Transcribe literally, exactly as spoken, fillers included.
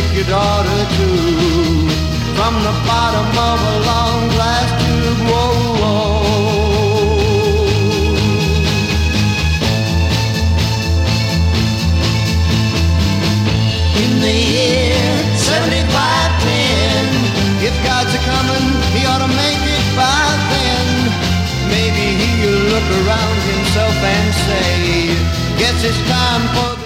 take your daughter too. From the bottom of a long glass tube, whoa, whoa. In the year seventy-five ten, if God's a-comin', he ought to make it by then. Maybe he'll look around himself and say, guess it's time for